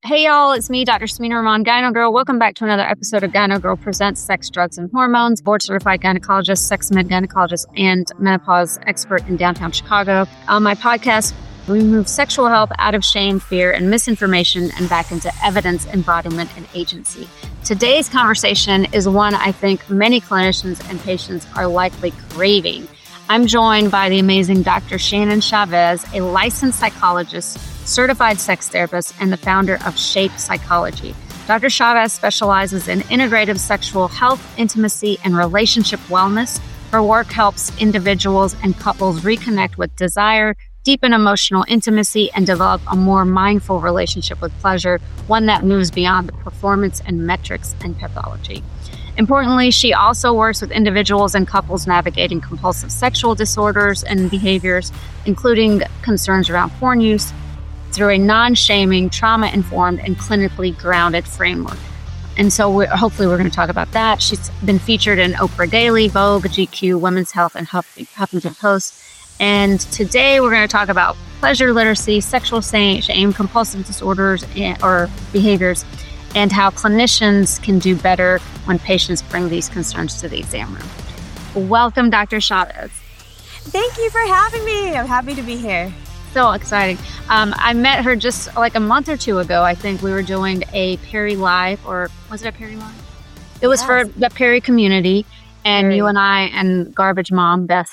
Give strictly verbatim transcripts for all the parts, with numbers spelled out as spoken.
Hey y'all, it's me, Doctor Samina Rahman, Gyno Girl. Welcome back to another episode of Gyno Girl Presents Sex, Drugs, and Hormones. Board-certified gynecologist, sex med gynecologist, and menopause expert in downtown Chicago. On my podcast, we move sexual health out of shame, fear, and misinformation and back into evidence, embodiment, and agency. Today's conversation is one I think many clinicians and patients are likely craving. I'm joined by the amazing Doctor Shannon Chavez, a licensed psychologist, certified sex therapist, and the founder of Shape Psychology. Doctor Chavez specializes in integrative sexual health, intimacy, and relationship wellness. Her work helps individuals and couples reconnect with desire, deepen emotional intimacy, and develop a more mindful relationship with pleasure, one that moves beyond the performance and metrics and pathology. Importantly, she also works with individuals and couples navigating compulsive sexual disorders and behaviors, including concerns around porn use, through a non-shaming, trauma-informed, and clinically grounded framework. And so we're, hopefully we're going to talk about that. She's been featured in Oprah Daily, Vogue, G Q, Women's Health, and Huff, Huffington Post. And today we're going to talk about pleasure literacy, sexual shame, compulsive disorders and, or behaviors, and how clinicians can do better when patients bring these concerns to the exam room. Welcome, Doctor Chavez. Thank you for having me. I'm happy to be here. So exciting. Um, I met her just like a month or two ago. I think we were doing a Perry Live, or was it a Perry Live? It was yes. for the Perry community, and Perry. You and I and Garbage Mom, Beth.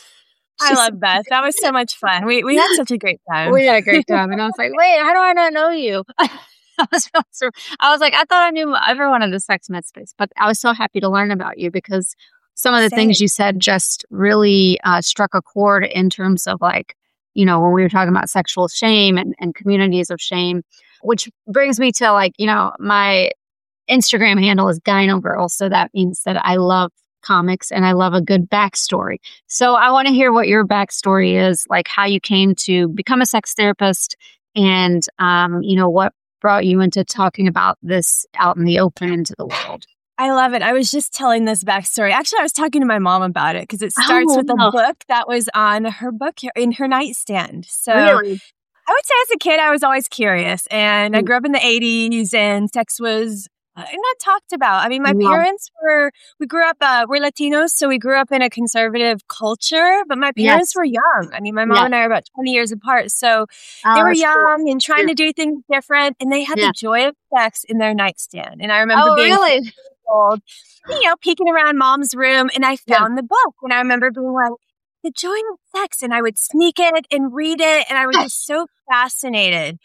I love Beth. That was so much fun. We we had such a great time. We had a great time. And I was like, wait, how do I not know you? I was, I was like, I thought I knew everyone in the sex med space, but I was so happy to learn about you because some of the Same. things you said just really uh, struck a chord in terms of like, you know, when we were talking about sexual shame and, and communities of shame, which brings me to like, you know, my Instagram handle is Gyno Girl. So that means that I love comics and I love a good backstory. So I want to hear what your backstory is, like how you came to become a sex therapist and, um, you know, what brought you into talking about this out in the open into the world. I love it. I was just telling this backstory. Actually, I was talking to my mom about it because it starts oh, with a no. book that was on her book in her nightstand. So really? I would say as a kid, I was always curious. And mm. I grew up in the eighties and sex was uh, not talked about. I mean, my yeah. parents were, we grew up, uh, we're Latinos, so we grew up in a conservative culture, but my parents yes. were young. I mean, my mom yeah. and I are about twenty years apart. So oh, they were young cool. and trying yeah. to do things different. And they had yeah. the joy of sex in their nightstand. And I remember oh, being really? old, you know, peeking around mom's room, and I found yeah. the book. And I remember being like, the joy of sex. And I would sneak it and read it. And I was just so fascinated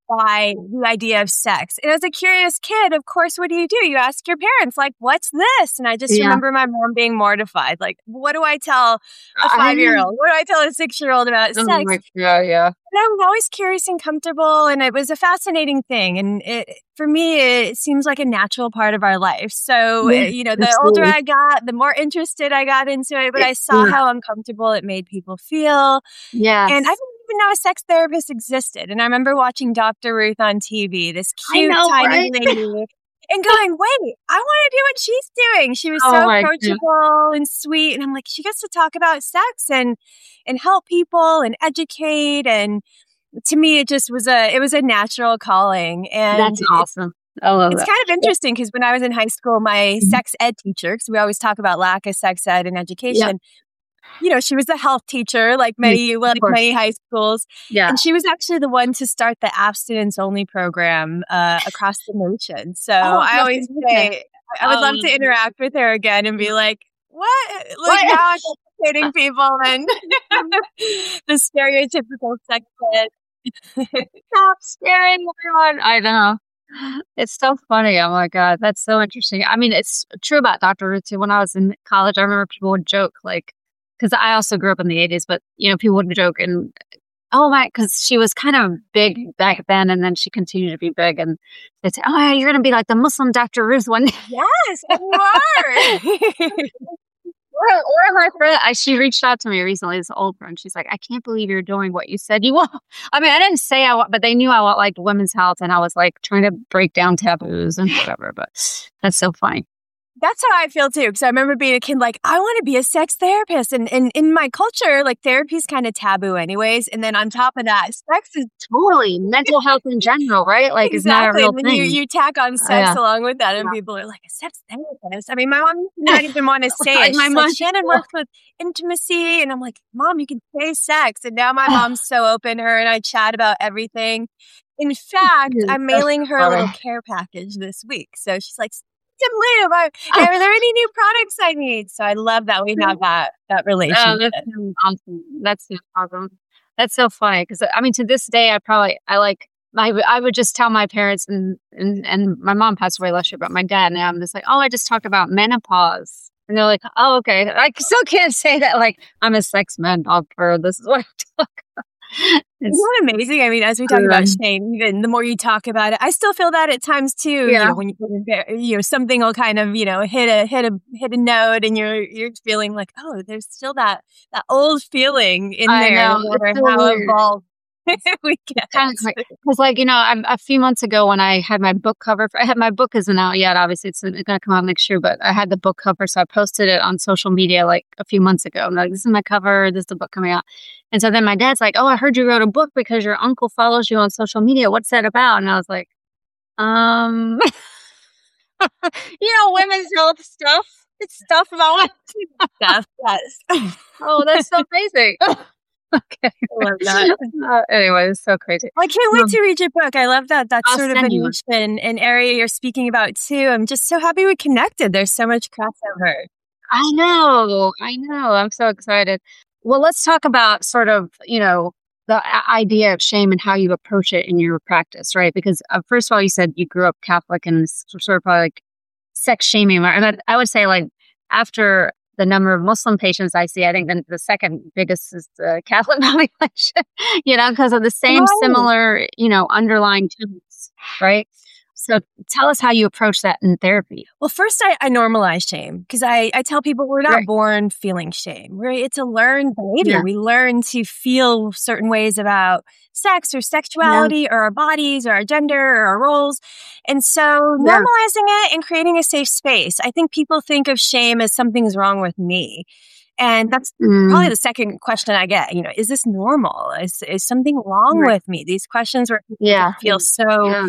by the idea of sex. And as a curious kid, of course, what do you do? You ask your parents, like, what's this? And I just yeah. remember my mom being mortified. Like, what do I tell a five-year-old? What do I tell a six-year-old about oh sex? My, yeah, yeah. And I was always curious and comfortable, and it was a fascinating thing. And it, for me, it seems like a natural part of our life. So, yeah, you know, the absolutely. older I got, the more interested I got into it, but I saw yeah. how uncomfortable it made people feel. Yeah. And I didn't even know a sex therapist existed. And I remember watching Doctor Ruth on T V, this cute, know, tiny right? lady, and going, wait, I want to do what she's doing. She was oh so approachable and sweet. And I'm like, she gets to talk about sex and and help people and educate. And to me, it just was a, it was a natural calling. And that's awesome. I love it's that. kind of interesting because when I was in high school, my mm-hmm. sex ed teacher, because we always talk about lack of sex ed in education, yep. you know, she was a health teacher, like many, like many high schools. Yeah. And she was actually the one to start the abstinence only program uh, across the nation. So oh, I always say, I would um, love to interact with her again and be like, what? Like what? Now I'm educating people and the stereotypical sex ed. Stop staring everyone. I know. It's so funny. Oh my God. That's so interesting. I mean, it's true about Doctor Ruth too. When I was in college, I remember people would joke like, because I also grew up in the eighties, but you know, people would joke and oh my, because she was kind of big back then, and then she continued to be big, and they'd say, "Oh, yeah, you're going to be like the Muslim Doctor Ruth one day." Yes, you are. or, or my friend, I, she reached out to me recently. This old friend, she's like, "I can't believe you're doing what you said you want." I mean, I didn't say I want, but they knew I want like women's health, and I was like trying to break down taboos and whatever. But that's so funny. That's how I feel too. Because I remember being a kid, like, I want to be a sex therapist. And, and in my culture, like, therapy is kind of taboo anyways. And then on top of that, sex is totally mental health in general, right? Like, it's not a exactly. real And then thing. you, you tack on Uh, sex yeah. along with that. And Yeah. people are like, a sex therapist? I mean, my mom used to not even want to say Like it. my She's mom. like, Shannon works with intimacy. And I'm like, Mom, you can say sex. And now my mom's so open. Her and I chat about everything. In fact, I'm That's mailing her a little funny. care package this week. So she's like, "Some lube. Are, are there any new products I need?" So I love that we have that that Oh, relationship. that's so awesome. That's so awesome. That's so funny because I mean, to this day, I probably I like my I would just tell my parents and and and my mom passed away last year, but my dad now I'm just like, oh, I just talked about menopause, and they're like, oh, okay. I still can't say that like I'm a sex man doctor. This is what I talk about. Isn't It's that amazing? I mean, as we talk about um, shame, even the more you talk about it, I still feel that at times too. You yeah, know, when you you know something will kind of you know hit a hit a hit a note, and you're you're feeling like, oh, there's still that that old feeling in I there, know. no It's matter so how weird. evolved we get. Kind of like because like you know I'm, a few months ago when I had my book cover for, I had my book isn't out yet, obviously it's going to come out next year, but I had the book cover, so I posted it on social media like a few months ago. I'm like, this is my cover, this is the book coming out. And so then my dad's like, oh, I heard you wrote a book because your uncle follows you on social media, what's that about? And I was like, um you know, women's health stuff, it's stuff about Stuff, yes. oh, that's so crazy. Okay. I love that. Uh, anyway, it's so crazy. Well, I can't wait Um, to read your book. I love that. That's I'll sort of a send you one. niche and an area you're speaking about too. I'm just so happy we connected. There's so much crossover. I know, I know. I'm so excited. Well, let's talk about sort of, you know, the a- idea of shame and how you approach it in your practice, right? Because uh, first of all, you said you grew up Catholic and s- sort of probably like sex shaming. And I I would say like after the number of Muslim patients I see, I think then the second biggest is the Catholic population, you know, because of the same Right. similar, you know, underlying tenets, right? So tell us how you approach that in therapy. Well, first, I, I normalize shame because I, I tell people we're not Right. born feeling shame. We're, it's a learned behavior. Yeah. We learn to feel certain ways about sex or sexuality or our bodies or our gender or our roles. And so Yeah. normalizing it and creating a safe space. I think people think of shame as something's wrong with me. And that's probably Mm, the second question I get. You know, is this normal? Is, is something wrong right. with me? These questions where people Yeah. feel so Yeah.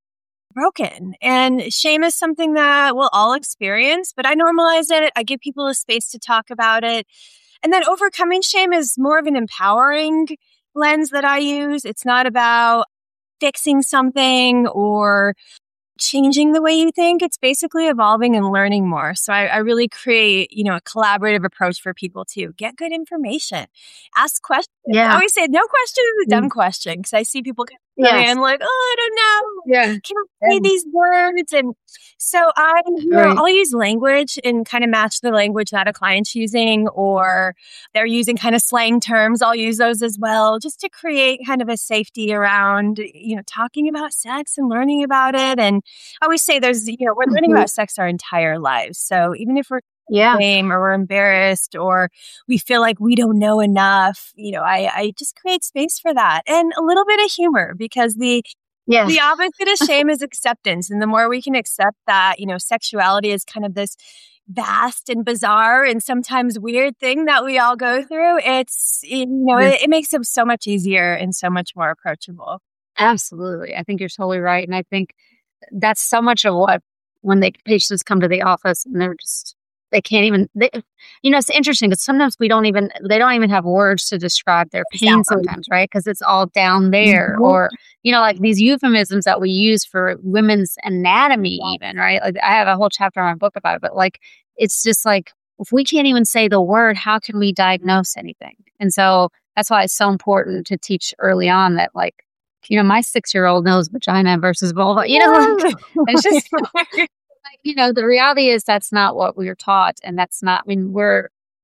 broken. And shame is something that we'll all experience, but I normalize it. I give people a space to talk about it. And then overcoming shame is more of an empowering lens that I use. It's not about fixing something or changing the way you think. It's basically evolving and learning more. So I, I really create, you know, a collaborative approach for people to get good information, ask questions. I Yeah. always say no question is a Mm, dumb question because I see people coming Yes. in like, oh, I don't know. Yeah. Can I say Yeah. these words? And so I, you know, Right. I'll use language and kind of match the language that a client's using, or they're using kind of slang terms. I'll use those as well, just to create kind of a safety around, you know, talking about sex and learning about it. And I always say there's, you know, we're learning Mhm. about sex our entire lives. So even if we're Yeah. shame or we're embarrassed or we feel like we don't know enough, you know, I, I just create space for that and a little bit of humor because the Yeah. the opposite of shame is acceptance. And the more we can accept that, you know, sexuality is kind of this vast and bizarre and sometimes weird thing that we all go through, it's, you know, Yeah. it, it makes it so much easier and so much more approachable. Absolutely. I think you're totally right. And I think that's so much of what when the patients come to the office and they're just they can't even they, you know, it's interesting because sometimes we don't even they don't even have words to describe their pain Exactly. sometimes, right? Because it's all down there. Mhm. Or, you know, like these euphemisms that we use for women's anatomy Yeah. even, right? Like I have a whole chapter in my book about it, but like it's just like if we can't even say the word, how can we diagnose anything? And so that's why it's so important to teach early on that like, you know, my six-year-old knows vagina versus vulva. You know, like it's just like, you know, the reality is that's not what we were taught, and that's not. I mean, we're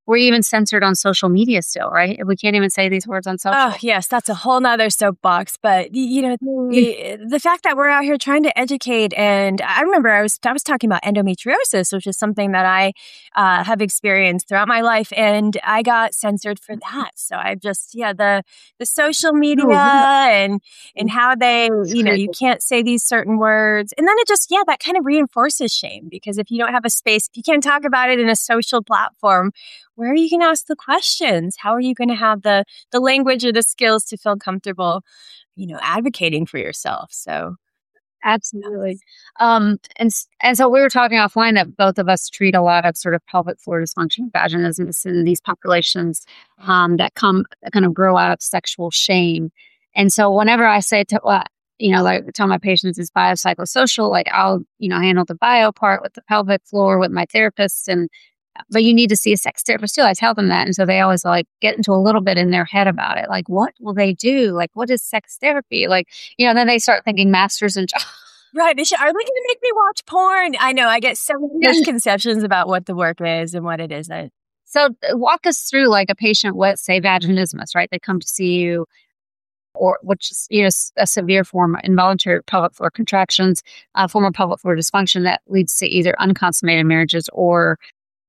we're even censored on social media still, right? We can't even say these words on social. Oh, yes, that's a whole nother soapbox. But, you know, the, the fact that we're out here trying to educate, and I remember I was I was talking about endometriosis, which is something that I uh, have experienced throughout my life, and I got censored for that. So I just, yeah, the the social media Oh, yeah. and and how they, you know, you can't say these certain words. And then it just, yeah, that kind of reinforces shame, because if you don't have a space, if you can't talk about it in a social platform, where are you going to ask the questions? How are you going to have the the language or the skills to feel comfortable, you know, advocating for yourself? So, Absolutely. Um, and, s- and so we were talking offline that both of us treat a lot of sort of pelvic floor dysfunction, vaginismus in these populations um, that come, that kind of grow out of sexual shame. And so whenever I say to, well, you know, like tell my patients it's biopsychosocial, like I'll, you know, handle the bio part with the pelvic floor with my therapists, and but you need to see a sex therapist too. I tell them that. And so they always like get into a little bit in their head about it. Like, what will they do? Like, what is sex therapy? Like, you know, then they start thinking masters and right. Are they going to make me watch porn? I know. I get so many Yeah. misconceptions about what the work is and what it isn't. So uh, walk us through like a patient with, say, vaginismus, right? They come to see you, or which is, you know, s- a severe form of involuntary pelvic floor contractions, a form of pelvic floor dysfunction that leads to either unconsummated marriages or,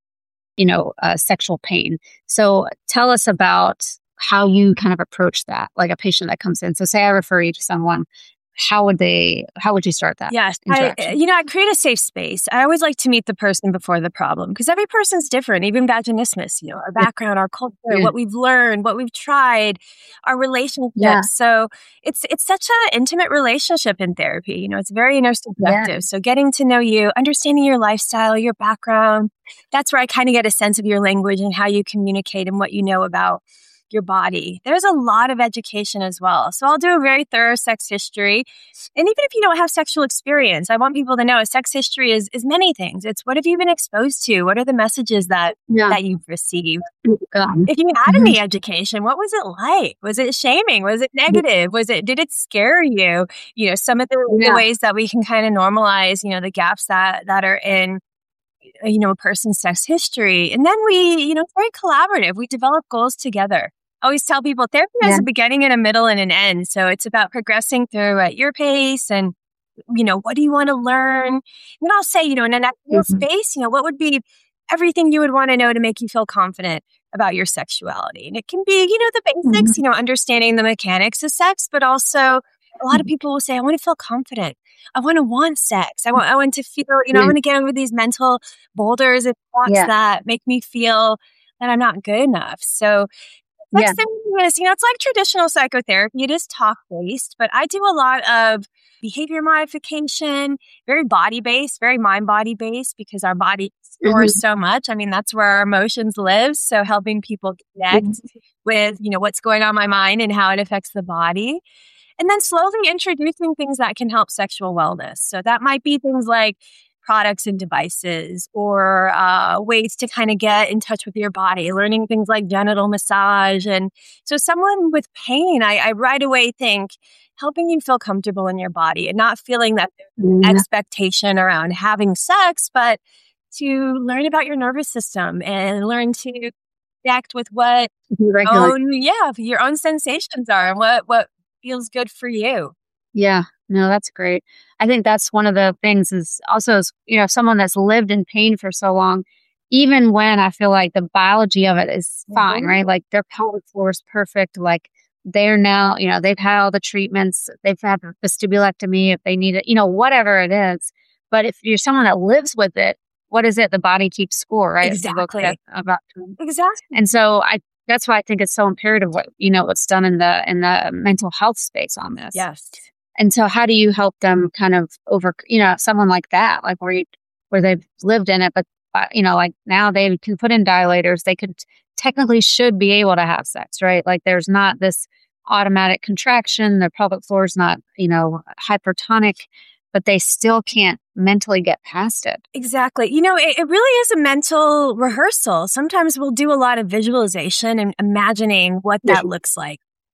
you know, uh, sexual pain. So tell us about how you kind of approach that, like a patient that comes in. So say I refer you to someone, how would they, how would you start that Yes. I, interaction? you know, I create a safe space. I always like to meet the person before the problem, because every person's different, even vaginismus, you know, our background, our culture, Yeah. what we've learned, what we've tried, our relationships. Yeah. So it's it's such an intimate relationship in therapy. You know, it's very intersubjective. Yeah. So getting to know you, understanding your lifestyle, your background, that's where I kind of get a sense of your language and how you communicate and what you know about your body. There's a lot of education as well. So I'll do a very thorough sex history. And even if you don't have sexual experience, I want people to know sex history is is many things. It's what have you been exposed to? What are the messages that Yeah. that you've received? Um, If you had any education, what was it like? Was it shaming? Was it negative? Was it did it scare you? You know, some of the, the Yeah. ways that we can kind of normalize, you know, the gaps that that are in you know, a person's sex history. And then we, you know, it's very collaborative. We develop goals together. I always tell people therapy has Yeah. a beginning and a middle and an end. So it's about progressing through at your pace and, you know, what do you want to learn? And I'll say, you know, in an ideal Mhm. space, you know, what would be everything you would want to know to make you feel confident about your sexuality? And it can be, you know, the basics, Mhm. you know, understanding the mechanics of sex, but also a lot of people will say, I want to feel confident. I want to want sex. I want, I want to feel, you know, I Yeah. want to get over these mental boulders and thoughts Yeah. that make me feel that I'm not good enough. So Yeah. sex therapy is, you know, it's like traditional psychotherapy. It is talk based, but I do a lot of behavior modification, very body based, very mind body based, because our body stores Mhm. so much. I mean, that's where our emotions live. So helping people connect Mhm. with, you know, what's going on in my mind and how it affects the body. And then slowly introducing things that can help sexual wellness. So that might be things like products and devices, or uh, ways to kind of get in touch with your body, learning things like genital massage. And so someone with pain, I, I right away think helping you feel comfortable in your body and not feeling that Yeah. expectation around having sex, but to learn about your nervous system and learn to connect with what Be regular. own, yeah, your own sensations are and what, what feels good for you. Yeah. No, that's great. I think that's one of the things is also, is, you know, someone that's lived in pain for so long, even when I feel like the biology of it is fine, Mhm. right? Like their pelvic floor is perfect. Like they're now, you know, they've had all the treatments, they've had a vestibulectomy if they need it, you know, whatever it is. But if you're someone that lives with it, what is it? The body keeps score, right? It's a book that Exactly. about, Exactly. and so I, that's why I think it's so imperative what, you know, what's done in the, in the mental health space on this. Yes. And so how do you help them kind of over, you know, someone like that, like where you, where they've lived in it, but, uh, you know, like now they can put in dilators, they could technically should be able to have sex, right? Like there's not this automatic contraction, their pelvic floor is not, you know, hypertonic, but they still can't mentally get past it. Exactly. You know, it, it really is a mental rehearsal. Sometimes we'll do a lot of visualization and imagining what that looks like.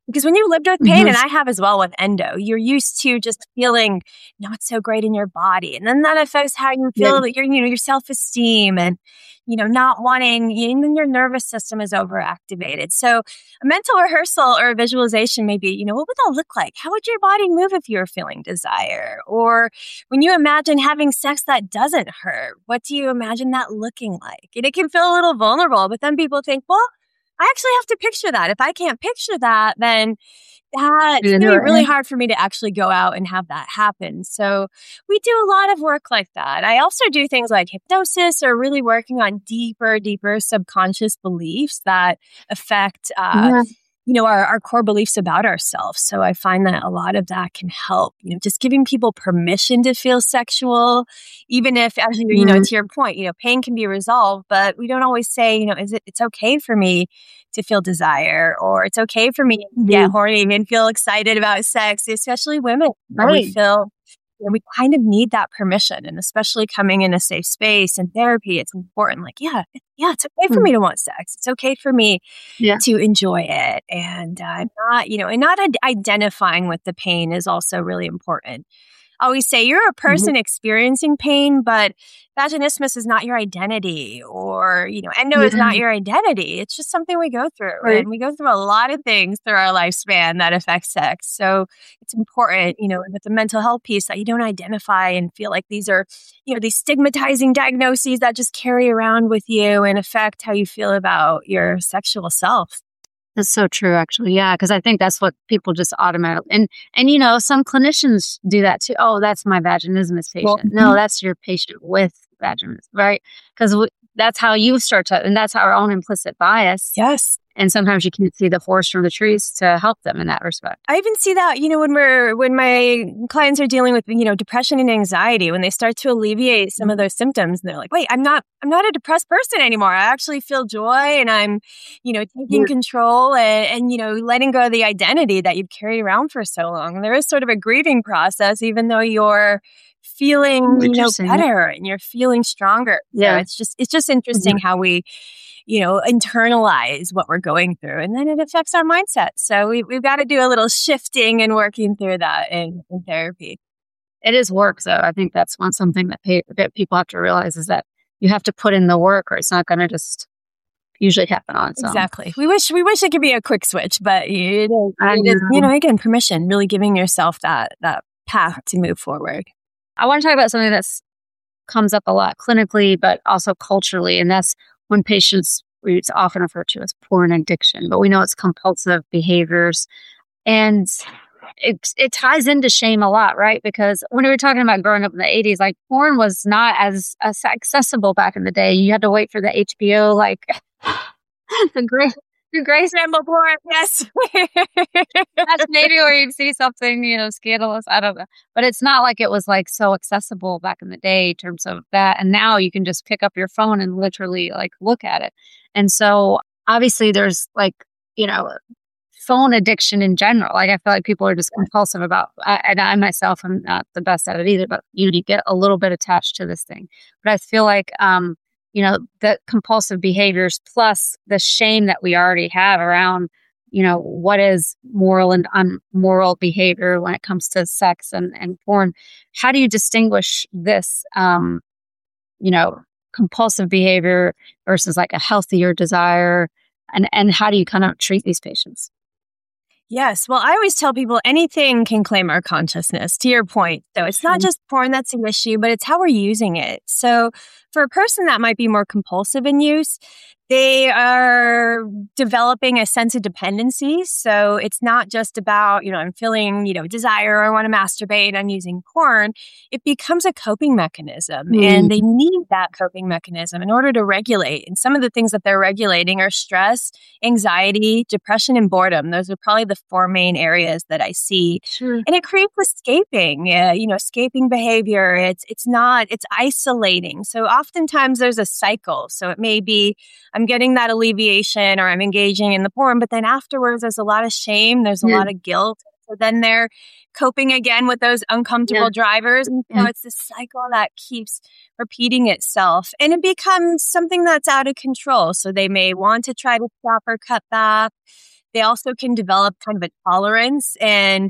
Because when you lived with pain, Mhm. and I have as well with endo, you're used to just feeling not so great in your body. And then that affects how you Yeah. feel that your, you know, your self-esteem and, you know, not wanting, and then your nervous system is overactivated. So a mental rehearsal or a visualization may be, you know, what would that look like? How would your body move if you were feeling desire? Or when you imagine having sex that doesn't hurt, what do you imagine that looking like? And it can feel a little vulnerable, but then people think, well, I actually have to picture that. If I can't picture that, then that's You going to do be it. really hard for me to actually go out and have that happen. So we do a lot of work like that. I also do things like hypnosis or really working on deeper, deeper subconscious beliefs that affect, uh, Yeah. you know, our, our core beliefs about ourselves. So I find that a lot of that can help, you know, just giving people permission to feel sexual, even if, as you, you know, Mhm. to your point, you know, pain can be resolved, but we don't always say, you know, is it, it's okay for me to feel desire, or it's okay for me to get Mhm. horny and feel excited about sex, especially women. You know, we Right. feel, you know, we kind of need that permission, and especially coming in a safe space and therapy, it's important. Like, yeah, it- yeah, it's okay for Mm. me to want sex. It's okay for me Yeah. to enjoy it, and uh, not, you know, and not ad- identifying with the pain is also really important. I always say you're a Mhm. person experiencing pain, but vaginismus is not your identity, or, you know, endo is Yeah. not your identity. It's just something we go through, Right. and we go through a lot of things through our lifespan that affect sex. So it's important, you know, with the mental health piece, that you don't identify and feel like these are, you know, these stigmatizing diagnoses that just carry around with you and affect how you feel about your sexual self. That's so true, actually. Yeah, because I think that's what people just automatically and and you know some clinicians do that too. Oh, that's my vaginismus Well, patient. No, that's your patient with vaginismus, right? Because that's how you start to, and that's our own implicit bias. yes. And sometimes you can't see the forest from the trees to help them in that respect. I even see that, you know, when we're when my clients are dealing with, you know, depression and anxiety, when they start to alleviate some of Mhm. those symptoms, and they're like, wait, I'm not I'm not a depressed person anymore. I actually feel joy, and I'm, you know, taking Yeah. control, and, and you know, letting go of the identity that you've carried around for so long. And there is sort of a grieving process, even though you're feeling, you know, Interesting. better and you're feeling stronger. So Yeah. it's just it's just Mhm. interesting how we, you know, internalize what we're going through, and then it affects our mindset. So we, we've got to do a little shifting and working through that in, in therapy. It is work, though. I think that's one something that, pay, that people have to realize is that you have to put in the work, or it's not going to just usually happen on its own. Exactly. We wish we wish it could be a quick switch, but it is, I it is, you know. know, again, permission, really giving yourself that that path to move forward. I want to talk about something that's comes up a lot clinically, but also culturally, and that's when patients, it's often referred to as porn addiction, but we know it's compulsive behaviors, and it it ties into shame a lot, right? Because when we were talking about growing up in the eighties, like porn was not as, as accessible back in the day. You had to wait for the H B O, like the great. The Grace Ramble porn, yes. That's maybe where you'd see something, you know, scandalous. I don't know. But it's not like it was like so accessible back in the day in terms of that. And now you can just pick up your phone and literally like look at it. And so obviously there's like, you know, phone addiction in general. Like I feel like people are just compulsive about, I, and I myself am not the best at it either, but you, you get a little bit attached to this thing. But I feel like, um, you know, the compulsive behaviors plus the shame that we already have around, you know, what is moral and unmoral behavior when it comes to sex and, and porn. How do you distinguish this, um, you know, compulsive behavior versus like a healthier desire? And, and how do you kind of treat these patients? Yes. Well, I always tell people anything can claim our consciousness, to your point. So it's not just porn that's an issue, but it's how we're using it. So for a person that might be more compulsive in use, they are developing a sense of dependency. So it's not just about, you know, I'm feeling, you know, desire, or I want to masturbate, I'm using porn. It becomes a coping mechanism, Mm. and they need that coping mechanism in order to regulate. And some of the things that they're regulating are stress, anxiety, depression, and boredom. Those are probably the four main areas that I see. Sure. And it creates escaping, uh, you know, escaping behavior. It's it's not, it's isolating. So oftentimes there's a cycle. So it may be I'm getting that alleviation, or I'm engaging in the porn, but then afterwards there's a lot of shame, there's a Yeah. lot of guilt. So then they're coping again with those uncomfortable Yeah. drivers. And so Yeah. it's this cycle that keeps repeating itself, and it becomes something that's out of control. So they may want to try to stop or cut back. they also can develop kind of a tolerance and,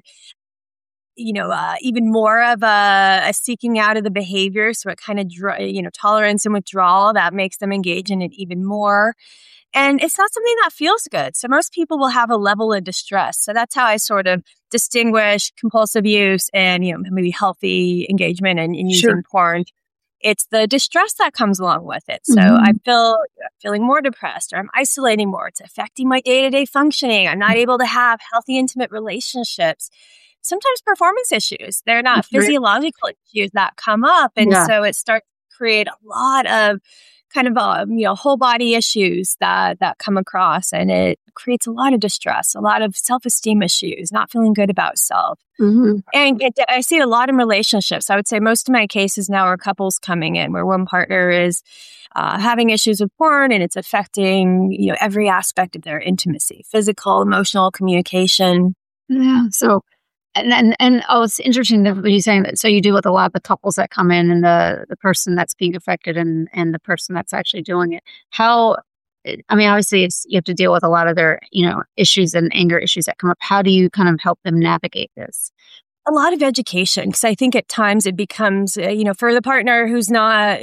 you know, uh, even more of a, a seeking out of the behavior. So it kind of, dr- you know, tolerance and withdrawal that makes them engage in it even more. And it's not something that feels good. So most people will have a level of distress. So that's how I sort of distinguish compulsive use and, you know, maybe healthy engagement and, and using Sure. porn. It's the distress that comes along with it. So Mhm. I feel feeling more depressed, or I'm isolating more. It's affecting my day-to-day functioning. I'm not able to have healthy, intimate relationships. Sometimes performance issues. They're not That's right. physiological issues that come up. And Yeah. so it starts to create a lot of kind of, uh, you know, whole body issues that, that come across. And it creates a lot of distress, a lot of self-esteem issues, not feeling good about self. Mhm. And it, I see it a lot in relationships. I would say most of my cases now are couples coming in where one partner is uh, having issues with porn and it's affecting, you know, every aspect of their intimacy, physical, emotional, communication. Yeah. So, and and, and oh, it's interesting that you saying that. So you do with a lot of the couples that come in and the the person that's being affected and and the person that's actually doing it. How, I mean, obviously, it's you have to deal with a lot of their you know issues and anger issues that come up. How do you kind of help them navigate this? A lot of education, because I think at times it becomes, uh, you know, for the partner who's not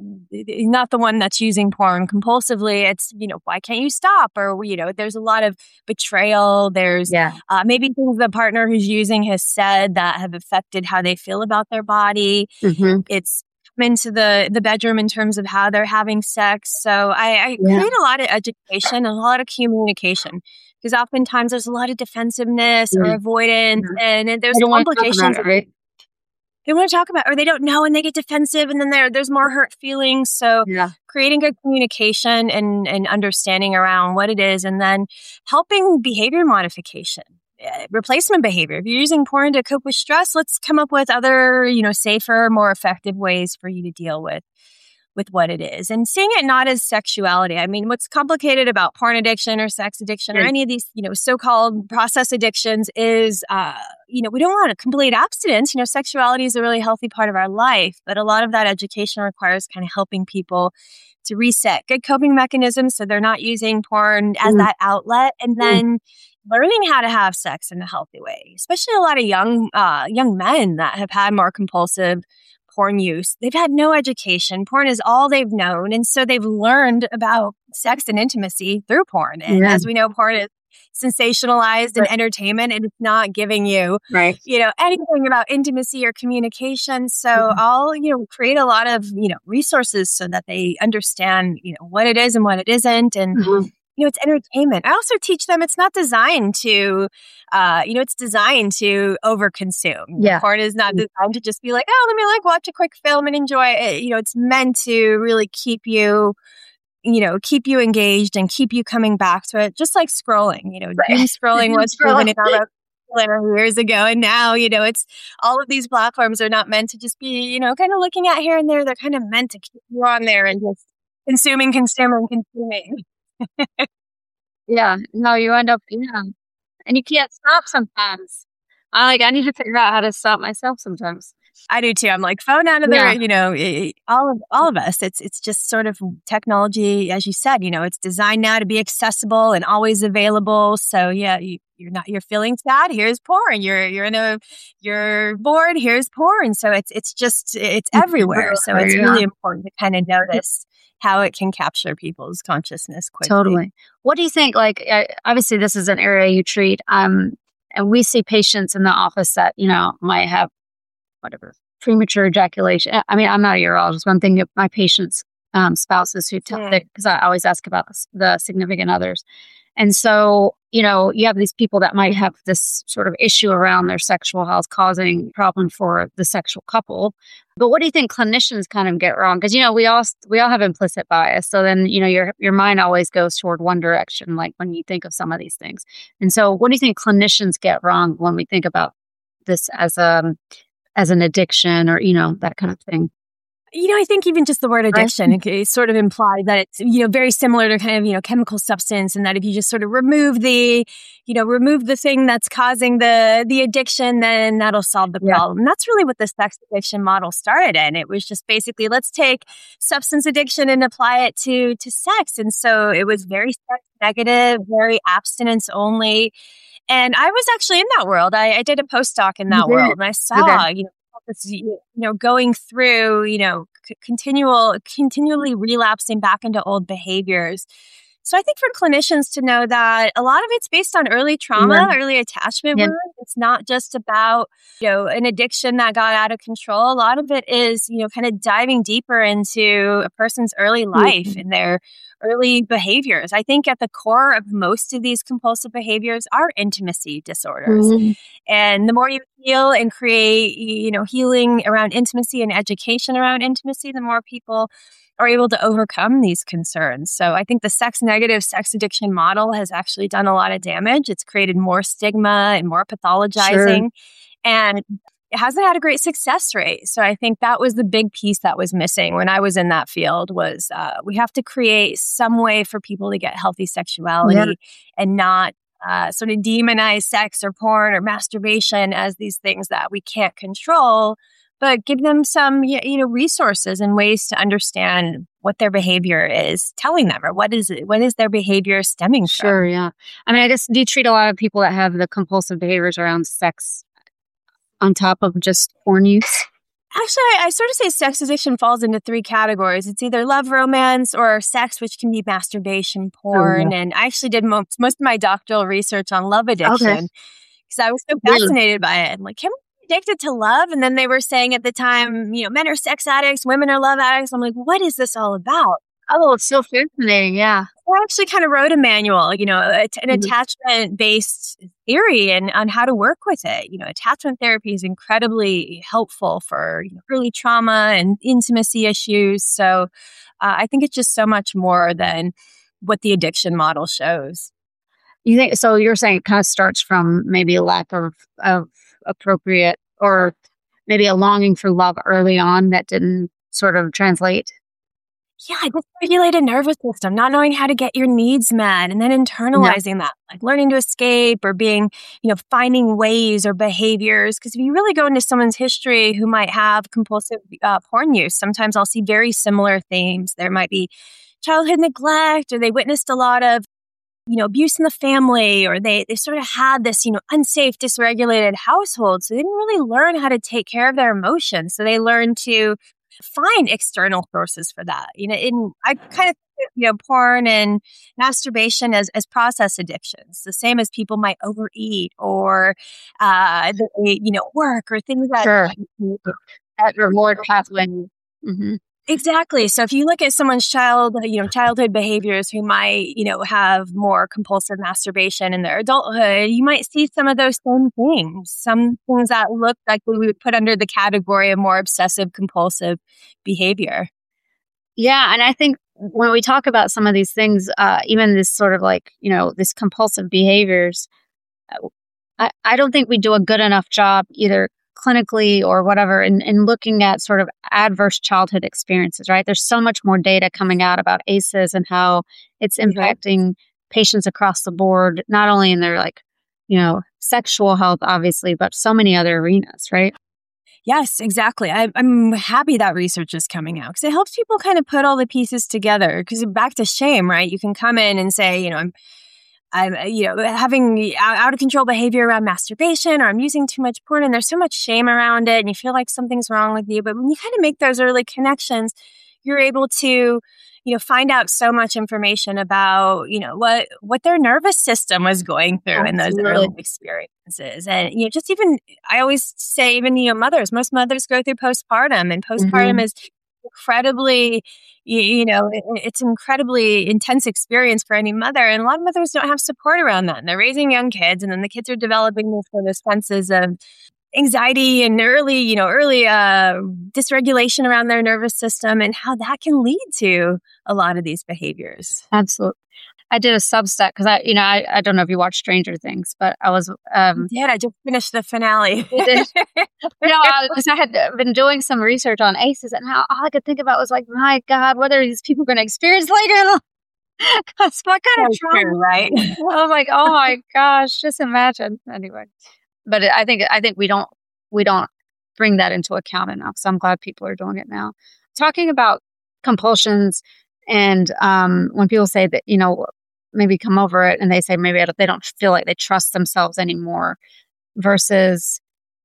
not the one that's using porn compulsively, it's, you know, why can't you stop? Or, you know, there's a lot of betrayal. There's Yeah. uh, maybe things the partner who's using has said that have affected how they feel about their body. Mm-hmm. It's come into the, the bedroom in terms of how they're having sex. So I, I Yeah. create a lot of education and a lot of communication. Because oftentimes there's a lot of defensiveness or Yeah. avoidance, Yeah. and, and there's I don't want to talk complications. about it, right? They want to talk about, or they don't know, and they get defensive, and then there there's more hurt feelings. So Yeah. creating good communication and and understanding around what it is, and then helping behavior modification, uh, replacement behavior. If you're using porn to cope with stress, let's come up with other, you know, safer, more effective ways for you to deal with with what it is, and seeing it not as sexuality. I mean, what's complicated about porn addiction or sex addiction or Yeah. any of these, you know, so-called process addictions is, uh, you know, we don't want a complete abstinence. You know, sexuality is a really healthy part of our life, but a lot of that education requires kind of helping people to reset good coping mechanisms so they're not using porn as Mm. that outlet, and Mm. then learning how to have sex in a healthy way, especially a lot of young, uh, young men that have had more compulsive porn use. They've had no education. Porn is all they've known. And so they've learned about sex and intimacy through porn. And Yeah. as we know, porn is sensationalized and Right. entertainment, and it's not giving you, Right. you know, anything about intimacy or communication. So Mhm. I'll, you know, create a lot of, you know, resources so that they understand, you know, what it is and what it isn't. And Mhm. you know, it's entertainment. I also teach them it's not designed to, uh, you know, it's designed to overconsume. You know, Yeah. porn is not designed to just be like, oh, let me like watch a quick film and enjoy it. You know, it's meant to really keep you, you know, keep you engaged and keep you coming back to it. Just like scrolling, you know, Right. doom scrolling was proven in our years ago. And now, you know, it's all of these platforms are not meant to just be, you know, kind of looking at here and there. They're kind of meant to keep you on there and just consuming, consuming, consuming. Yeah. No, you end up, yeah. And you can't stop sometimes. I like, I need to figure out how to stop myself sometimes. I do too. I'm like, phone out of the, Yeah. you know, it, all of all of us. It's it's just sort of technology, as you said. You know, it's designed now to be accessible and always available. So yeah, you, you're not you're feeling sad. Here's porn. You're you're in a you're bored. Here's porn. So it's it's just it's everywhere. So it's Yeah. really important to kind of notice how it can capture people's consciousness quickly. Totally. What do you think? Like, uh, obviously, this is an area you treat, um, and we see patients in the office that you know might have whatever premature ejaculation. I mean, I'm not a urologist, but I'm thinking of my patients' um, spouses who tell Yeah. because I always ask about the, the significant others, and so you know you have these people that might have this sort of issue around their sexual health causing problem for the sexual couple. But what do you think clinicians kind of get wrong? Because you know we all we all have implicit bias, so then you know your your mind always goes toward one direction, like when you think of some of these things. And so, what do you think clinicians get wrong when we think about this as a as an addiction or, you know, that kind of thing? You know, I think even just the word addiction, it, it sort of implies that it's, you know, very similar to kind of, you know, chemical substance, and that if you just sort of remove the, you know, remove the thing that's causing the the addiction, then that'll solve the Yeah. problem. And that's really what the sex addiction model started in. It was just basically, let's take substance addiction and apply it to to sex. And so it was very sex negative, very abstinence only. And I was actually in that world. I, I did a postdoc in You that did. world, and I You saw, did. you know, this, you know, going through, you know, c- continual, continually relapsing back into old behaviors. So I think for clinicians to know that a lot of it's based on early trauma, Yeah. early attachment Yeah. wounds. It's not just about, you know, an addiction that got out of control. A lot of it is, you know, kind of diving deeper into a person's early life Mhm. and their early behaviors. I think at the core of most of these compulsive behaviors are intimacy disorders. Mhm. And the more you heal and create, you know, healing around intimacy and education around intimacy, the more people are able to overcome these concerns. So I think the sex negative sex addiction model has actually done a lot of damage. It's created more stigma and more Sure. pathologizing, and it hasn't had a great success rate. So I think that was the big piece that was missing when I was in that field was uh, we have to create some way for people to get healthy Yeah. sexuality and not uh, sort of demonize sex or porn or masturbation as these things that we can't control, but give them some, y- you know, resources and ways to understand what their behavior is telling them, or what is it, what is their behavior stemming Sure. from. Yeah. I mean, I just do treat a lot of people that have the compulsive behaviors around sex on top of just porn use. Actually, I, I sort of say sex addiction falls into three categories. It's either love romance or sex, which can be masturbation, Oh, yeah. porn. And I actually did most, most of my doctoral research on love Okay. addiction because I was so Yeah. fascinated by it. I'm like, can we be addicted to love? And then they were saying at the time, you know, men are sex addicts, women are love addicts. I'm like, what is this all about? Oh, it's so fascinating. Yeah. I actually kind of wrote a manual, you know, a- an Mhm. attachment-based theory and on how to work with it. You know, attachment therapy is incredibly helpful for, you know, early trauma and intimacy issues. So uh, I think it's just so much more than what the addiction model shows. You think so? You're saying it kind of starts from maybe a lack of of appropriate, or maybe a longing for love early on that didn't sort of translate. Yeah, dysregulated nervous system, not knowing how to get your needs met, and then Yeah. internalizing that, like learning to escape or being, you know, finding ways or behaviors. Because if you really go into someone's history who might have compulsive uh, porn use, sometimes I'll see very similar themes. There might be childhood neglect, or they witnessed a lot of, you know, abuse in the family, or they they sort of had this, you know, unsafe, dysregulated household. So they didn't really learn how to take care of their emotions. So they learned to find external sources for that. You know, in I kind of think, you know, porn and masturbation as as process addictions, the same as people might overeat or uh they, you know, work or things that Sure. That reward pathway. Hmm. exactly. So if you look at someone's child, you know, childhood behaviors who might, you know, have more compulsive masturbation in their adulthood, you might see some of those same things. Some things that look like we would put under the category of more obsessive compulsive behavior. Yeah, and I think when we talk about some of these things, uh, even this sort of like, you know, this compulsive behaviors, uh, I, I don't think we do a good enough job either clinically or whatever in, in looking at sort of adverse childhood experiences, right? There's so much more data coming out about A C Es and how it's Mhm. impacting patients across the board, not only in their like, you know, sexual health, obviously, but so many other arenas, right? Yes, exactly. I, I'm happy that research is coming out because it helps people kind of put all the pieces together. Because back to shame, right? You can come in and say, you know, I'm, I'm, uh, you know, having out out of control behavior around masturbation, or I'm using too much porn, and there's so much shame around it, and you feel like something's wrong with you. But when you kind of make those early connections, you're able to, you know, find out so much information about, you know, what what their nervous system was going through in those early Absolutely. experiences. And, you know, just even, I always say, even, you know, mothers, most mothers go through postpartum, and postpartum Hmm. is incredibly, you, you know, it, it's an incredibly intense experience for any mother. And a lot of mothers don't have support around that. And they're raising young kids, and then the kids are developing these sort of senses of anxiety and early, you know, early uh, dysregulation around their nervous system, and how that can lead to a lot of these behaviors. Absolutely. I did a Substack because I, you know, I, I don't know if you watch Stranger Things, but I was, um, Yeah, I just finished the finale. you did? You know, I, 'cause I had been doing some research on A C Es, and how all I could think about was like, my God, what are these people going to experience later in life? Because what kind of So trauma, true, right? I was like, oh my gosh, just imagine. Anyway, but it, I think I think we don't we don't bring that into account enough. So I'm glad people are doing it now. Talking about compulsions, and um, when people say that, you know, maybe come over it, and they say maybe they don't feel like they trust themselves anymore, versus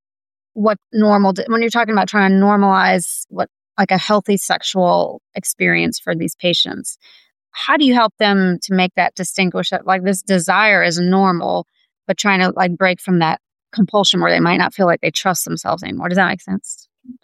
what normal. When you're talking about trying to normalize what like a healthy sexual experience for these patients, how do you help them to make that distinguish that like this desire is normal, but trying to like break from that compulsion where they might not feel like they trust themselves anymore? Does that make sense?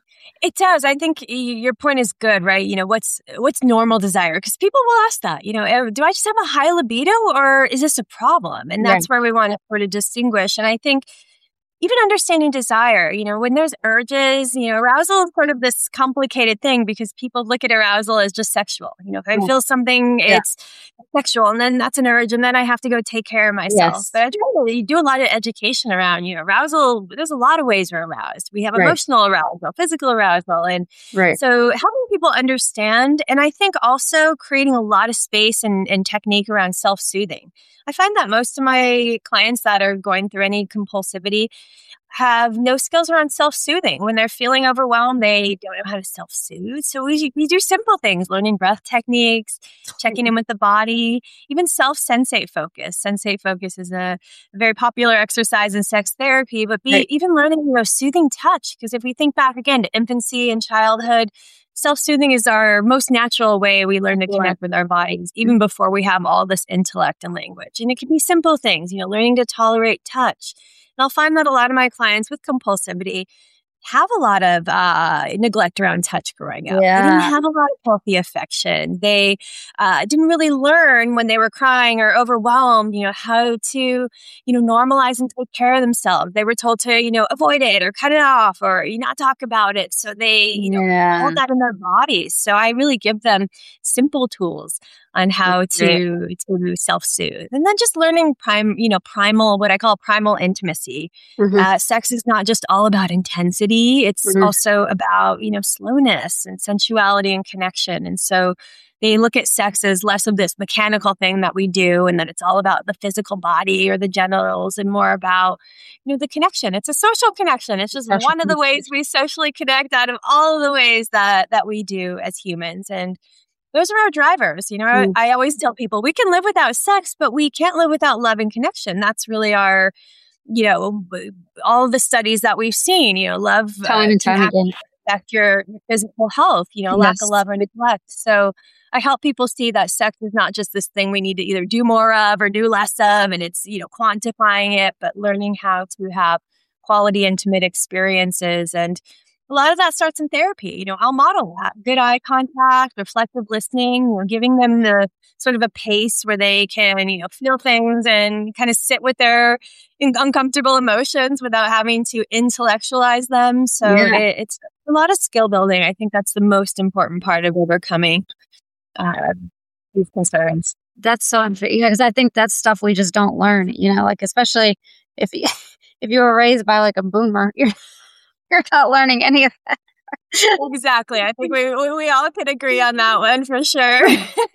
It does. I think y- your point is good, right? You know, what's what's normal desire? Because people will ask that, you know, "Eh, do I just have a high libido or is this a problem? And Yeah. that's where we want to sort of distinguish. And I think even understanding desire, you know, when there's urges, you know, arousal is sort of this complicated thing because people look at arousal as just sexual. You know, if I Yeah. feel something, Yeah. it's sexual, and then that's an urge, and then I have to go take care of myself. Yes. But I try to you do a lot of education around, you know, arousal. There's a lot of ways we're aroused. We have Right. emotional arousal, physical arousal, and Right. so helping people understand, and I think also creating a lot of space and, and technique around self-soothing. I find that most of my clients that are going through any compulsivity have no skills around self-soothing. When they're feeling overwhelmed, they don't know how to self-soothe. So we, we do simple things, learning breath techniques, checking in with the body, even self-sensate focus. Sensate focus is a very popular exercise in sex therapy, but be Right. even learning, you know, soothing touch. Because if we think back again to infancy and childhood, self-soothing is our most natural way we learn to Yeah. connect with our bodies, even before we have all this intellect and language. And it can be simple things, you know, learning to tolerate touch. And I'll find that a lot of my clients with compulsivity have a lot of uh, neglect around touch growing up. They didn't Yeah. have a lot of healthy affection. They uh, didn't really learn when they were crying or overwhelmed, you know, how to, you know, normalize and take care of themselves. They were told to, you know, avoid it or cut it off or you not talk about it. So they, you know, Yeah. hold that in their bodies. So I really give them simple tools on how That's great. to to self-soothe. And then just learning prime, you know, primal, what I call primal intimacy. Mhm. Uh, sex is not just all about intensity. It's Mhm. also about, you know, slowness and sensuality and connection. And so they look at sex as less of this mechanical thing that we do and that it's all about the physical body or the genitals and more about, you know, the connection. It's a social connection. It's just Social one of the connection. ways we socially connect out of all of the ways that that we do as humans. And those are our drivers. You know, Mm. I, I always tell people we can live without sex, but we can't live without love and connection. That's really our, you know, b- all of the studies that we've seen, you know, love uh, Time and can time act- again. affect your physical health, you know, lack Yes. of love or neglect. So I help people see that sex is not just this thing we need to either do more of or do less of. And it's, you know, quantifying it, but learning how to have quality, intimate experiences. And a lot of that starts in therapy. You know, I'll model that. Good eye contact, reflective listening, you know, giving them the sort of a pace where they can, you know, feel things and kind of sit with their in- uncomfortable emotions without having to intellectualize them. So Yeah. it, it's a lot of skill building. I think that's the most important part of overcoming uh, these concerns. That's so unfair. Yeah, because I think that's stuff we just don't learn. You know, like especially if you, if you were raised by like a boomer, you're you're not learning any of that. Exactly. I think we, we we all could agree on that one for sure.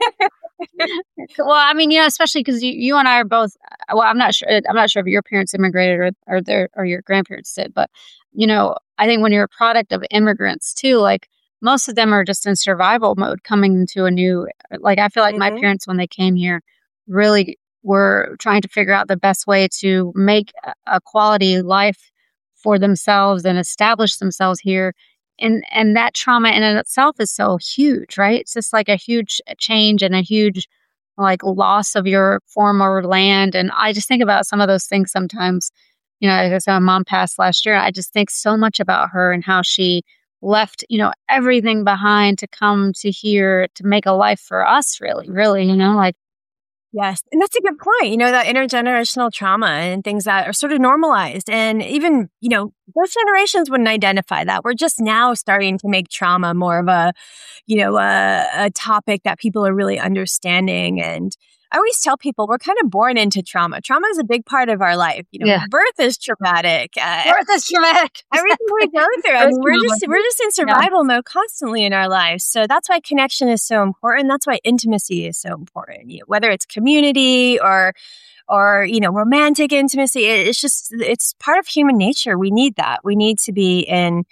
Well, I mean, you know, especially because you, you and I are both. Well, I'm not sure. I'm not sure if your parents immigrated or or their or your grandparents did, but you know, I think when you're a product of immigrants too, like most of them are just in survival mode coming into a new. Like I feel like my Mhm. parents when they came here really were trying to figure out the best way to make a a quality life for themselves and establish themselves here. And and that trauma in and itself is so huge, right? It's just like a huge change and a huge like loss of your former land. And I just think about some of those things sometimes. You know, like I said, my mom passed last year. I just think so much about her and how she left, you know, everything behind to come to here to make a life for us, really, really, you know, like Yes. And that's a good point. You know, that intergenerational trauma and things that are sort of normalized. And even, you know, those generations wouldn't identify that. We're just now starting to make trauma more of a, you know, a, a topic that people are really understanding. And I always tell people we're kind of born into trauma. Trauma is a big part of our life. You know, Yeah. birth is traumatic. Uh, Birth is traumatic. everything we go through. I Birth mean, we're trauma. just we're just in survival mode constantly in our lives. So that's why connection is so important. That's why intimacy is so important. You know, whether it's community or or you know romantic intimacy, it, it's just it's part of human nature. We need that. We need to be in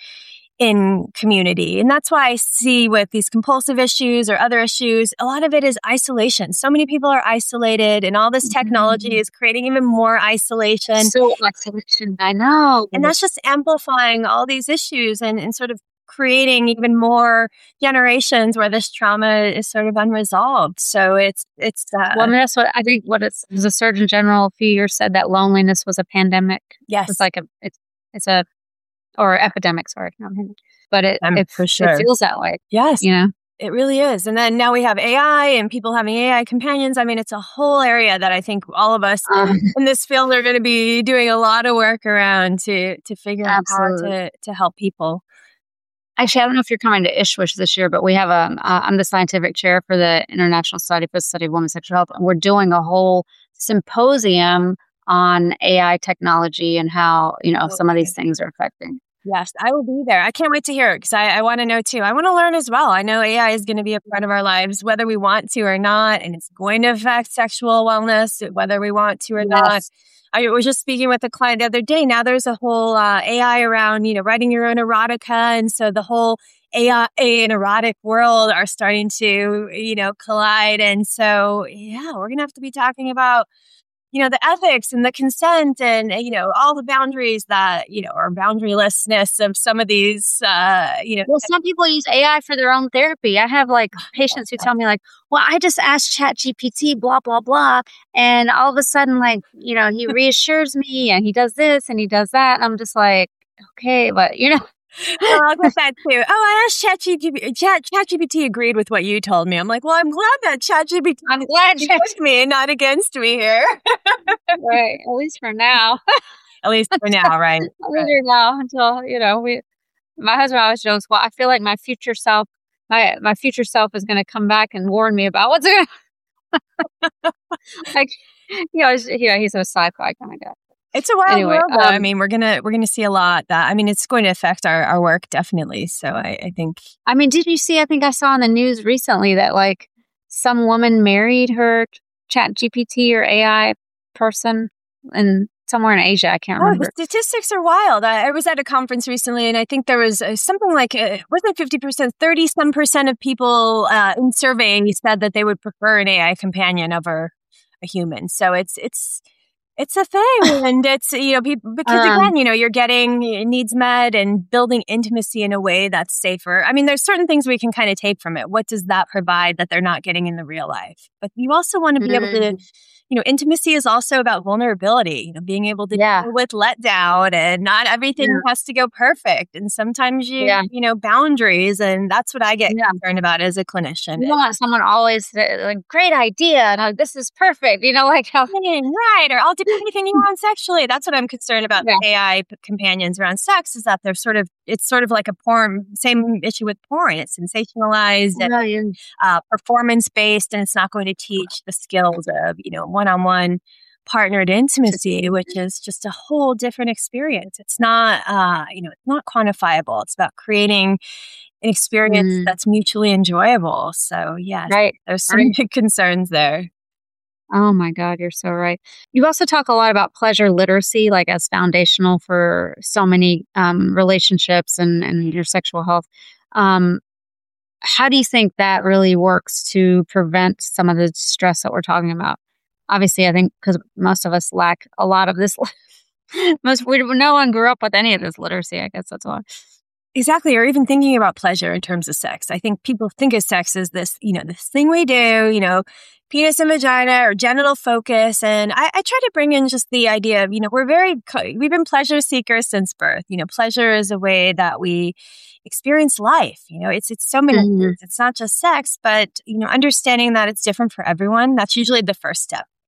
in community. And that's why I see with these compulsive issues or other issues, a lot of it is isolation. So many people are isolated, and all this technology Mhm. is creating even more isolation. So isolation. I know. And that's just amplifying all these issues and, and sort of creating even more generations where this trauma is sort of unresolved. So it's, it's, uh, Well, I mean, that's what I think. What it's, the Surgeon General a few years said that loneliness was a pandemic. yes, It's like a, it's, it's a, or epidemic. Sorry, not pandemic. But it, Um, it, for sure. it feels that way. yes, You know. it really is. And then now we have A I and people having A I companions. I mean, it's a whole area that I think all of us Um, in this field are going to be doing a lot of work around to to figure out how Absolutely. to to help people. Actually, I don't know if you're coming to Ishwish this year, but we have a. Uh, I'm the scientific chair for the International Society for the Study of Women's Sexual Health, and we're doing a whole symposium on A I technology and how you know some of these things are affecting. Yes, I will be there. I can't wait to hear it because I, I want to know too. I want to learn as well. I know A I is going to be a part of our lives, whether we want to or not, and it's going to affect sexual wellness, whether we want to or not. Yes. I was just speaking with a client the other day. Now there's a whole uh, A I around, you know, writing your own erotica, and so the whole A I and erotic world are starting to, you know, collide. And so, yeah, we're gonna have to be talking about, you know, the ethics and the consent and, you know, all the boundaries that, you know, or boundarylessness of some of these, uh, you know. Well, some people use A I for their own therapy. I have like patients who tell me like, well, I just asked ChatGPT, blah, blah, blah. And all of a sudden, like, you know, he reassures me and he does this and he does that. And I'm just like, okay, but you know. Well, I'll get that too. Oh, I asked ChatGPT. Chat, ChatGPT agreed with what you told me. I'm like, well, I'm glad that ChatGPT I'm glad is you with me and not against me here. right, at least for now. At least for now, right? At least for now until, you know, we my husband always jokes, well, I feel like my future self my my future self is gonna come back and warn me about what's gonna like you know, he's, you know, he's a sci-fi kind of guy. It's a wild Anyway, world, though. I um, mean, we're gonna we're gonna see a lot that I mean, it's going to affect our, our work definitely. So I, I think I mean, did you see? I think I saw on the news recently that like some woman married her Chat G P T or A I person in somewhere in Asia. I can't oh, remember. the statistics are wild. I, I was at a conference recently, and I think there was uh, something like uh, wasn't fifty percent, thirty some percent of people uh, in surveying said that they would prefer an A I companion over a human. So it's it's. It's a thing, and it's, you know, people, because Um, again, you know, you're getting needs met and building intimacy in a way that's safer. I mean, there's certain things we can kind of take from it. What does that provide that they're not getting in the real life? But you also want to be able to, Mm. you know, intimacy is also about vulnerability, you know, being able to Yeah. deal with letdown, and not everything Yeah. has to go perfect. And sometimes you, Yeah. you know, boundaries, and that's what I get Yeah. concerned about as a clinician. You don't want someone always to, like, great idea, and uh, this is perfect. You know, like how Right, or I'll do anything you want sexually. That's what I'm concerned about Yeah. A I p- companions around sex, is that they're sort of, it's sort of like a porn, same issue with porn. It's sensationalized and No, you- uh, performance based, and it's not going to teach the skills of, you know, one on one partnered intimacy, which is just a whole different experience. It's not, uh, you know, it's not quantifiable. It's about creating an experience Mm. that's mutually enjoyable. So, yes, right. there's some Right. big concerns there. Oh my God, you're so right. You also talk a lot about pleasure literacy, like as foundational for so many um, relationships and, and your sexual health. Um, how do you think that really works to prevent some of the stress that we're talking about? Obviously, I think because most of us lack a lot of this. most we, no one grew up with any of this literacy. I guess that's why. Exactly. Or even thinking about pleasure in terms of sex. I think people think of sex as this, you know, this thing we do, you know, penis and vagina or genital focus. And I, I try to bring in just the idea of, you know, we're very, we've been pleasure seekers since birth. You know, pleasure is a way that we experience life. You know, it's, it's so many Mhm. things. It's not just sex, but, you know, understanding that it's different for everyone. That's usually the first step.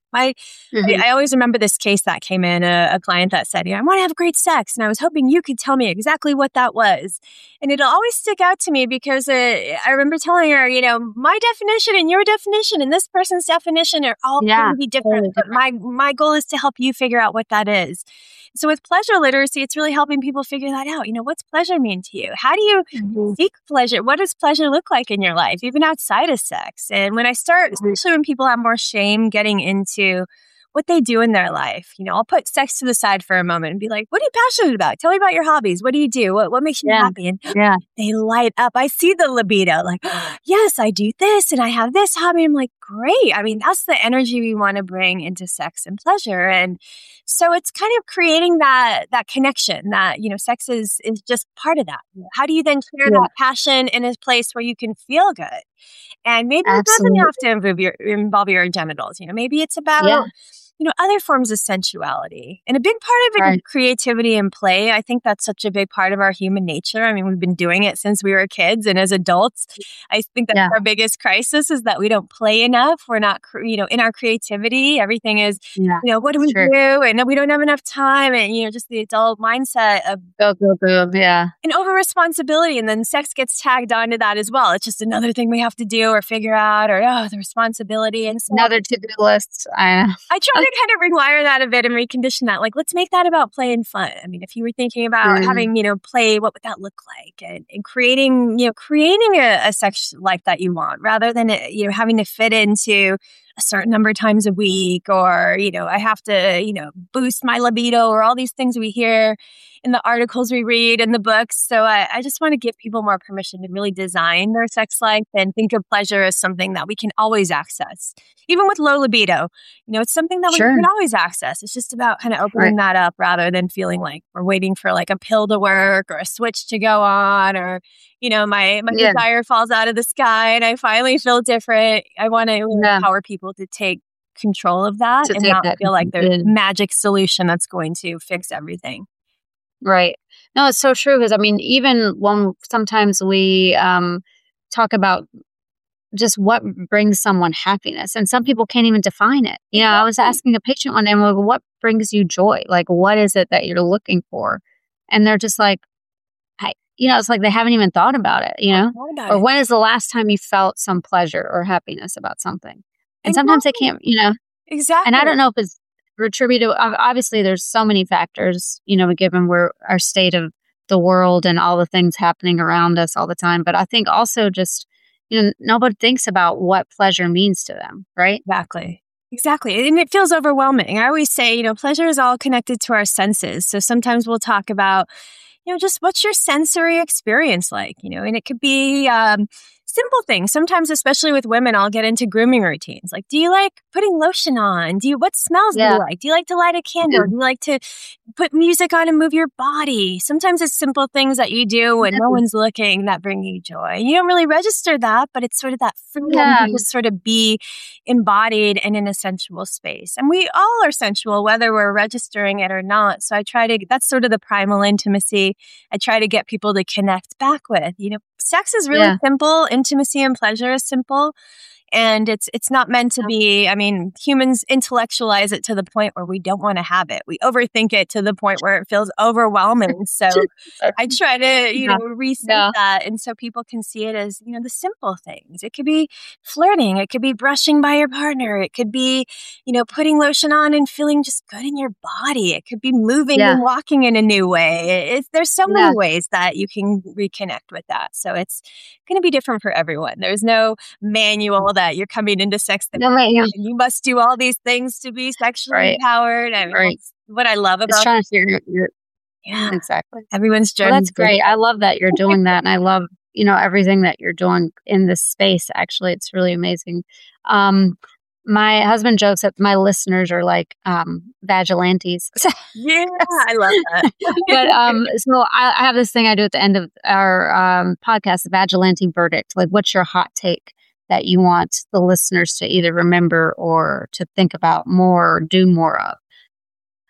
My, Mm-hmm. I, I always remember this case that came in, a, a client that said, yeah, I want to have great sex. And I was hoping you could tell me exactly what that was. And it'll always stick out to me because uh, I remember telling her, you know, my definition and your definition and this person's definition are all Yeah, going to be different. totally But my, my goal is to help you figure out what that is. So with pleasure literacy, it's really helping people figure that out. You know, what's pleasure mean to you? How do you Mm-hmm. seek pleasure? What does pleasure look like in your life, even outside of sex? And when I start, especially when people have more shame getting into what they do in their life, you know, I'll put sex to the side for a moment and be like, what are you passionate about? Tell me about your hobbies. What do you do? What, what makes you Yeah. happy? And Yeah. they light up. I see the libido like, yes, I do this and I have this hobby. I'm like, great. I mean, that's the energy we want to bring into sex and pleasure. And so it's kind of creating that that connection that, you know, sex is is just part of that. How do you then share Yeah. that passion in a place where you can feel good? And maybe it Absolutely. doesn't have to involve your, involve your genitals. You know, maybe it's about Yeah. you know, other forms of sensuality. And a big part of it Right. is creativity and play. I think that's such a big part of our human nature. I mean, we've been doing it since we were kids. And as adults, I think that's Yeah. our biggest crisis is that we don't play enough. We're not, cre- you know, in our creativity. Everything is, Yeah. you know, what do we Sure. do? And we don't have enough time. And, you know, just the adult mindset of Go, go, go. Yeah. an over responsibility. And then sex gets tagged onto that as well. It's just another thing we have to do or figure out or, oh, the responsibility. And so Another to-do list. I I try to kind of rewire that a bit and recondition that. Like, let's make that about play and fun. I mean, if you were thinking about Mm. having, you know, play, what would that look like? And, and creating, you know, creating a, a sex life that you want rather than, it, you know, having to fit into a certain number of times a week or, you know, I have to, you know, boost my libido or all these things we hear in the articles we read in the books. So I, I just want to give people more permission to really design their sex life and think of pleasure as something that we can always access. Even with low libido, you know, it's something that Sure. we can always access. It's just about kind of opening Right. that up rather than feeling like we're waiting for like a pill to work or a switch to go on or, you know, my, my Yeah. desire falls out of the sky and I finally feel different. I want to Yeah. empower people to take control of that To and take not that feel like control. there's Yeah. a magic solution that's going to fix everything. Right. No, it's so true because I mean, even when sometimes we um, talk about just what brings someone happiness, and some people can't even define it. You know, I was asking a patient one day, I'm like, what brings you joy? Like, what is it that you're looking for? And they're just like, I, you know, it's like they haven't even thought about it, you know? Thought about Or it. when is the last time you felt some pleasure or happiness about something? And sometimes they Exactly. can't, you know, Exactly. and I don't know if it's attributed. ob- Obviously, there's so many factors, you know, given where our state of the world and all the things happening around us all the time. But I think also just, you know, nobody thinks about what pleasure means to them, right? Exactly. Exactly. And it feels overwhelming. I always say, you know, pleasure is all connected to our senses. So sometimes we'll talk about, you know, just what's your sensory experience like, you know, and it could be um, simple things. Sometimes, especially with women, I'll get into grooming routines. Like, do you like putting lotion on? Do you, what smells do Yeah. you like? Do you like to light a candle? Yeah. Do you like to put music on and move your body? Sometimes it's simple things that you do when no Yeah. one's looking that bring you joy. And you don't really register that, but it's sort of that freedom Yeah. to just sort of be embodied and in a sensual space. And we all are sensual, whether we're registering it or not. So I try to, that's sort of the primal intimacy I try to get people to connect back with. You know, sex is really Yeah. simple. Intimacy and pleasure is simple. And it's it's not meant to be, I mean, humans intellectualize it to the point where we don't want to have it. We overthink it to the point where it feels overwhelming. So I try to, you Yeah. know, reset Yeah. that. And so people can see it as, you know, the simple things. It could be flirting. It could be brushing by your partner. It could be, you know, putting lotion on and feeling just good in your body. It could be moving Yeah. and walking in a new way. It's, there's so many Yeah. ways that you can reconnect with that. So it's going to be different for everyone. There's no manual that you're coming into sex therapy No, wait, yeah. and you must do all these things to be sexually Right. empowered. I mean, Right. that's what I love It's about trying to figure out your, yeah, exactly. everyone's Well, journey. that's great. I love that you're doing that. And I love, you know, everything that you're doing in this space. Actually, it's really amazing. Um, my husband jokes that my listeners are like um, vagilantes. Yeah, I love that. but um, so I, I have this thing I do at the end of our um, podcast, the Vigilante Verdict. Like, what's your hot take that you want the listeners to either remember or to think about more or do more of?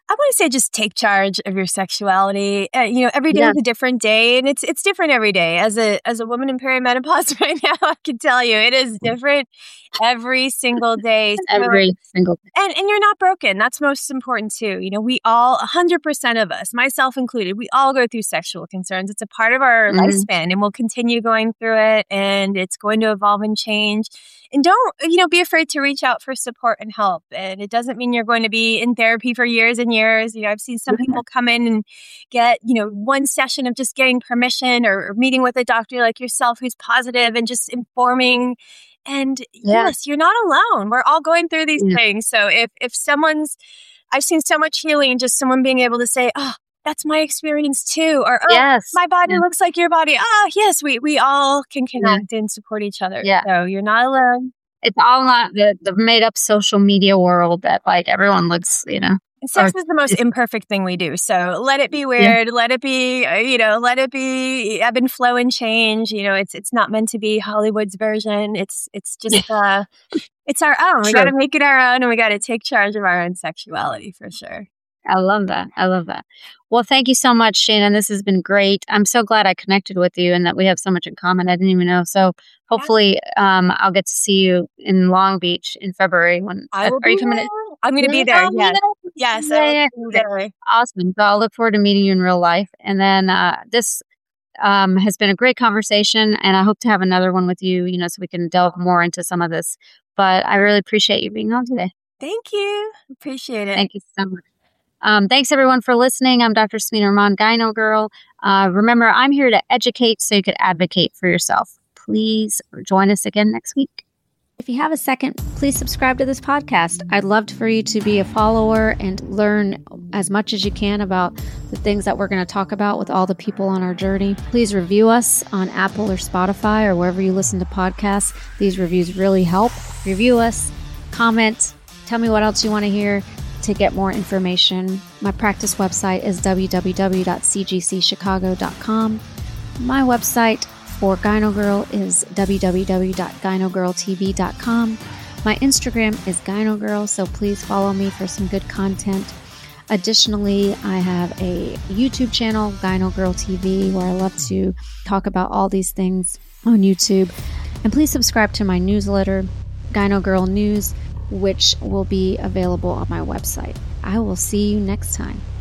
I want to say just take charge of your sexuality. Uh, you know, every day Yeah. is a different day, and it's it's different every day. As a as a woman in perimenopause right now, I can tell you it is different every single day. So, Every single thing. and and you're not broken. That's most important too. You know, we all, one hundred percent of us, myself included, we all go through sexual concerns. It's a part of our Mhm. lifespan, and we'll continue going through it, and it's going to evolve and change. And don't, you know, be afraid to reach out for support and help. And it doesn't mean you're going to be in therapy for years and years. You know, I've seen some Yeah. people come in and get, you know, one session of just getting permission or, or meeting with a doctor like yourself who's positive and just informing. And Yeah. yes, you're not alone. We're all going through these Yeah. things. So if if someone's, I've seen so much healing in just someone being able to say, oh, that's my experience too. Or, oh, Yes. my body Yeah. looks like your body. Oh, yes, we, we all can connect and support each other. Yeah. So you're not alone. It's all not the, the made up social media world that like everyone looks, you know. And sex Or is the most just- imperfect thing we do. So let it be weird. Let it be, uh, you know, let it be ebb and flow and change. You know, it's it's not meant to be Hollywood's version. It's it's just uh, it's our own. We True. got to make it our own, and we got to take charge of our own sexuality for sure. I love that. I love that. Well, thank you so much, Shannon. This has been great. I'm so glad I connected with you and that we have so much in common. I didn't even know. So hopefully um, I'll get to see you in Long Beach in February. When I will Are you be coming? there. To- I'm going to be Yeah, there. oh, Yes, yeah. yes, Yeah, I will yeah. be there. Awesome. So I'll look forward to meeting you in real life. And then uh, this um, has been a great conversation, and I hope to have another one with you, you know, so we can delve more into some of this. But I really appreciate you being on today. Thank you. Appreciate it. Thank you so much. Um, thanks, everyone, for listening. I'm Doctor Smita Rahman, Gyno Girl. Uh, remember, I'm here to educate so you could advocate for yourself. Please join us again next week. If you have a second, please subscribe to this podcast. I'd love for you to be a follower and learn as much as you can about the things that we're going to talk about with all the people on our journey. Please review us on Apple or Spotify or wherever you listen to podcasts. These reviews really help. Review us, comment, tell me what else you want to hear to get more information. My practice website is w w w dot c g c chicago dot com. My website for Gyno Girl is w w w dot gyno girl t v dot com. My Instagram is Gyno Girl, so please follow me for some good content. Additionally, I have a YouTube channel, Gyno Girl T V, where I love to talk about all these things on YouTube. And please subscribe to my newsletter, Gyno Girl News, which will be available on my website. I will see you next time.